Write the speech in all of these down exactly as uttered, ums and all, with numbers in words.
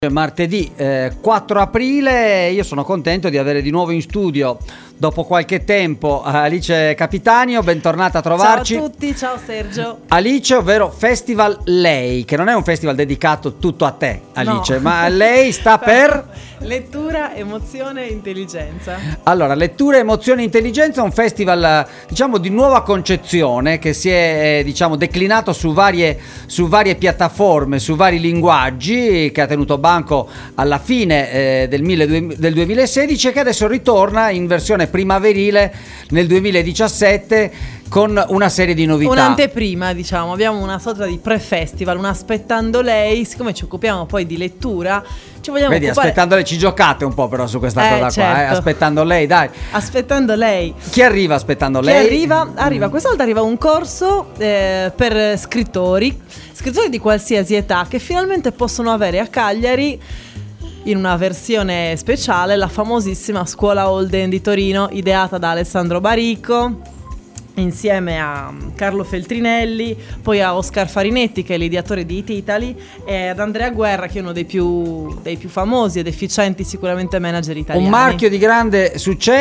Martedì eh, quattro aprile, io sono contento di avere di nuovo in studio dopo qualche tempo Alice Capitanio, bentornata a trovarci. Ciao a tutti, ciao Sergio. Alice, ovvero Festival Lei, che non è un festival dedicato tutto a te, Alice, no. Ma lei sta per... Lettura, emozione e intelligenza. Allora, lettura, emozione e intelligenza, un festival diciamo di nuova concezione che si è diciamo declinato su varie, su varie piattaforme, su vari linguaggi, che ha tenuto banco alla fine eh, del, mille, del duemilasedici e che adesso ritorna in versione primaverile nel duemiladiciassette con una serie di novità. Un'anteprima, diciamo, abbiamo una sorta di pre-festival, un Aspettando Lei, siccome ci occupiamo poi di lettura, ci vogliamo Vedi, occupare... Aspettando Lei, ci giocate un po' però su questa eh, cosa certo. qua, eh? Aspettando Lei, dai. Aspettando Lei. Chi arriva Aspettando Chi Lei? arriva? Arriva, questa volta arriva un corso eh, per scrittori, scrittori di qualsiasi età, che finalmente possono avere a Cagliari, in una versione speciale, la famosissima Scuola Holden di Torino, ideata da Alessandro Baricco insieme a Carlo Feltrinelli, poi a Oscar Farinetti, che è l'ideatore di It Italy, e ad Andrea Guerra, che è uno dei più, dei più famosi ed efficienti sicuramente manager italiani. Un marchio di grande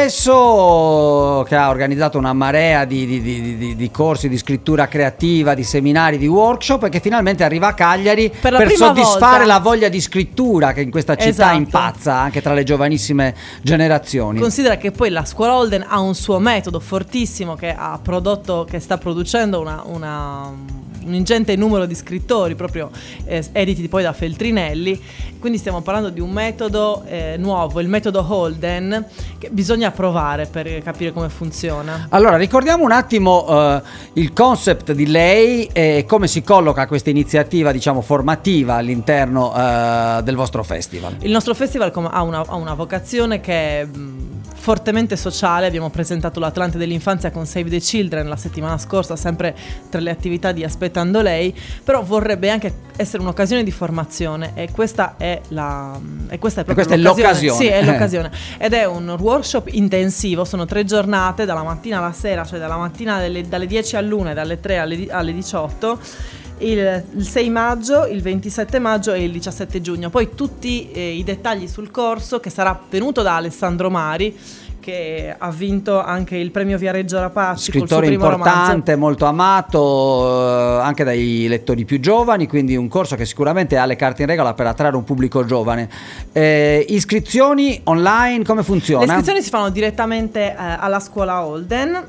successo che ha organizzato una marea di, di, di, di, di corsi di scrittura creativa, di seminari, di workshop, e che finalmente arriva a Cagliari per, per soddisfare volta. la voglia di scrittura che in questa città esatto. impazza anche tra le giovanissime generazioni. Considera che poi la Scuola Holden ha un suo metodo fortissimo, che ha prodotto, che sta producendo una, una, un ingente numero di scrittori proprio eh, editi poi da Feltrinelli, quindi stiamo parlando di un metodo eh, nuovo, il metodo Holden, che bisogna provare per capire come funziona. Allora ricordiamo un attimo uh, il concept di Lei e come si colloca questa iniziativa diciamo formativa all'interno uh, del vostro festival. Il nostro festival ha una, ha una vocazione che è mh, fortemente sociale. Abbiamo presentato l'Atlante dell'infanzia con Save the Children la settimana scorsa, sempre tra le attività di Aspettando Lei, però vorrebbe anche essere un'occasione di formazione, e questa è la e questa è proprio e questa l'occasione. Sì, è l'occasione. Ed è un workshop intensivo, sono tre giornate dalla mattina alla sera, cioè dalla mattina delle, dalle dieci all'una e dalle tre alle, alle diciotto. Il, il sei maggio, il ventisette maggio e il diciassette giugno. Poi tutti eh, i dettagli sul corso, che sarà tenuto da Alessandro Mari, che ha vinto anche il premio Viareggio Rapaci, scrittore col suo primo importante, romanzo. molto amato eh, anche dai lettori più giovani, quindi un corso che sicuramente ha le carte in regola per attrarre un pubblico giovane. Eh, iscrizioni online, come funziona? Le iscrizioni si fanno direttamente eh, alla Scuola Holden.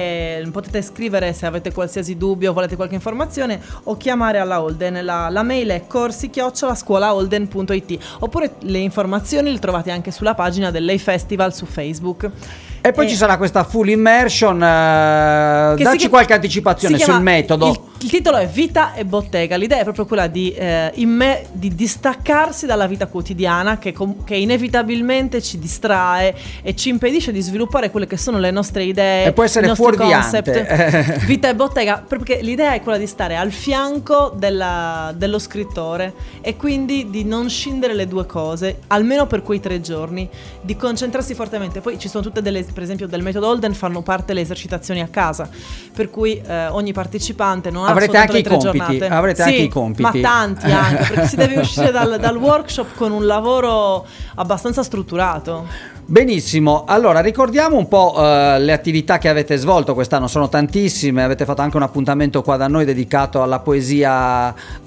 E potete scrivere se avete qualsiasi dubbio o volete qualche informazione, o chiamare alla Holden. La, la mail è corsi chiocciola scuola holden punto it, oppure le informazioni le trovate anche sulla pagina del Lei Festival su Facebook. E poi e ci sarà questa full immersion, eh, dacci chiama, qualche anticipazione sul metodo. Il, il titolo è Vita e Bottega. L'idea è proprio quella di, eh, imme, di distaccarsi dalla vita quotidiana che, com- che inevitabilmente ci distrae e ci impedisce di sviluppare quelle che sono le nostre idee, e può essere i nostri fuorviante. concept. Vita e Bottega, perché l'idea è quella di stare al fianco della, dello scrittore, e quindi di non scindere le due cose, almeno per quei tre giorni, di concentrarsi fortemente. Poi ci sono tutte delle, per esempio del metodo Holden fanno parte le esercitazioni a casa, per cui eh, ogni partecipante non ha avrete anche le i tre compiti, giornate. avrete sì, anche i compiti, ma tanti anche, perché si deve uscire dal, dal workshop con un lavoro abbastanza strutturato. Benissimo, allora ricordiamo un po' uh, le attività che avete svolto quest'anno, sono tantissime, avete fatto anche un appuntamento qua da noi dedicato alla poesia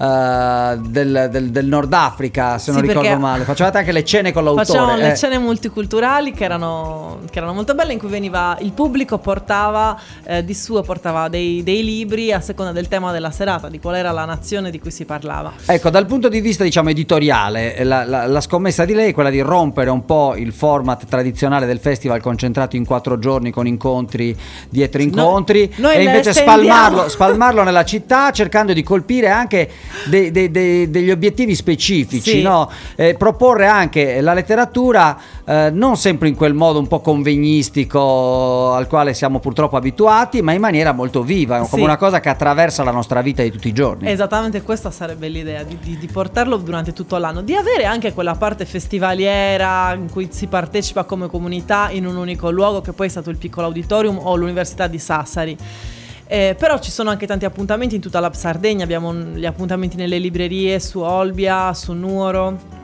uh, del, del, del Nord Africa, se sì, non ricordo male, facevate anche le cene con l'autore. Facevamo eh. le cene multiculturali che erano, che erano molto belle, in cui veniva il pubblico, portava eh, di suo, portava dei, dei libri a seconda del tema della serata, di qual era la nazione di cui si parlava. Ecco, dal punto di vista diciamo editoriale, la, la, la scommessa di Lei è quella di rompere un po' il format tradizionale del festival concentrato in quattro giorni con incontri dietro incontri, noi, noi e invece spalmarlo, spalmarlo nella città, cercando di colpire anche de, de, de, degli obiettivi specifici, sì. no? eh, proporre anche la letteratura eh, non sempre in quel modo un po' convegnistico al quale siamo purtroppo abituati, ma in maniera molto viva, come sì. una cosa che attraversa la nostra vita di tutti i giorni. Esattamente, questa sarebbe l'idea, di, di, di portarlo durante tutto l'anno, di avere anche quella parte festivaliera in cui si partecipa come comunità in un unico luogo, che poi è stato il piccolo auditorium o l'Università di Sassari. Eh, però ci sono anche tanti appuntamenti in tutta la Sardegna, abbiamo gli appuntamenti nelle librerie su Olbia, su Nuoro,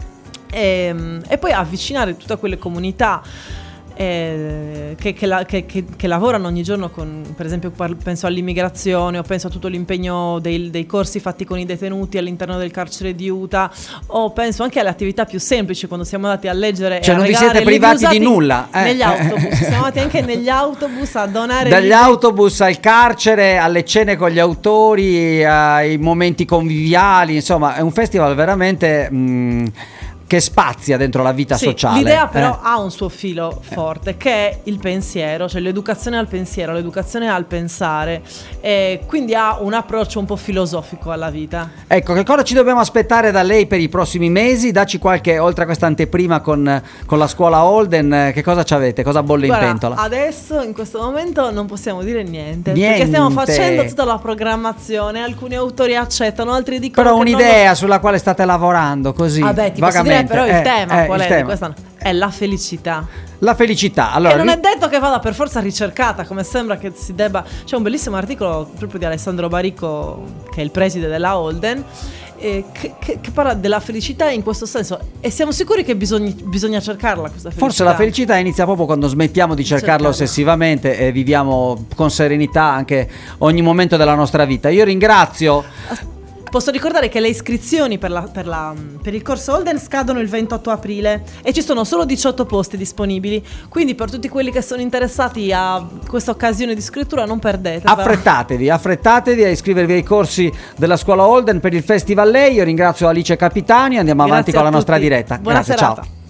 e, e poi avvicinare tutte quelle comunità eh, che, che, la, che, che, che lavorano ogni giorno con, per esempio penso all'immigrazione, o penso a tutto l'impegno dei, dei corsi fatti con i detenuti all'interno del carcere di Utah, o penso anche alle attività più semplici, quando siamo andati a leggere, cioè e a non vi siete privati di nulla eh, negli eh, autobus, siamo andati anche negli autobus a donare dagli libri. Autobus al carcere, alle cene con gli autori, ai momenti conviviali, insomma è un festival veramente mh, che spazia dentro la vita sì, sociale. L'idea però eh. ha un suo filo forte, che è il pensiero, cioè l'educazione al pensiero, l'educazione al pensare, e quindi ha un approccio un po' filosofico alla vita. Ecco, che cosa ci dobbiamo aspettare da lei per i prossimi mesi? Dacci qualche, oltre a questa anteprima con, con la scuola Holden, che cosa ci avete? Cosa bolle Guarda, in pentola? adesso in questo momento non possiamo dire niente, niente, perché stiamo facendo tutta la programmazione, alcuni autori accettano, altri dicono però che un'idea non lo... sulla quale state lavorando così Vabbè, ti vagamente. posso dire però il eh, tema eh, qual il è tema. di questa? È la felicità. La felicità, allora che non vi... è detto che vada per forza ricercata, come sembra che si debba. C'è un bellissimo articolo proprio di Alessandro Baricco, che è il preside della Holden, eh, che, che, che parla della felicità in questo senso, e siamo sicuri che bisogna, bisogna cercarla questa felicità. Forse la felicità inizia proprio quando smettiamo di cercarla cercarla. ossessivamente e viviamo con serenità anche ogni momento della nostra vita. Io ringrazio. Posso ricordare che le iscrizioni per, la, per, la, per il corso Holden scadono il ventotto aprile e ci sono solo diciotto posti disponibili, quindi per tutti quelli che sono interessati a questa occasione di scrittura non perdete. Affrettatevi, affrettatevi a iscrivervi ai corsi della scuola Holden per il Festival Lei. Io ringrazio Alice Capitani, andiamo Grazie avanti con la tutti. nostra diretta. Buona Grazie, serata. ciao.